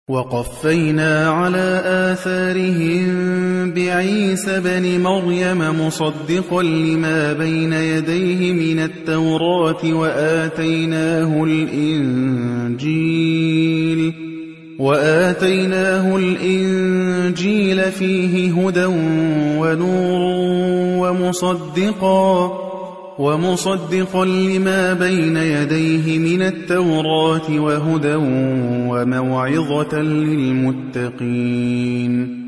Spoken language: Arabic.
وَقَفَّيْنَا عَلَىٰ آثَارِهِم بِعِيسَى ابْنِ مَرْيَمَ مُصَدِّقًا لِّمَا بَيْنَ يَدَيْهِ مِنَ التَّوْرَاةِ وَآتَيْنَاهُ الْإِنجِيلَ فِيهِ هُدًى وَنُورٌ وَمُصَدِّقًا لِّمَا بَيْنَ يَدَيْهِ مِنَ التَّوْرَاةِ وَهُدًى وَمَوْعِظَةً لِّلْمُتَّقِينَ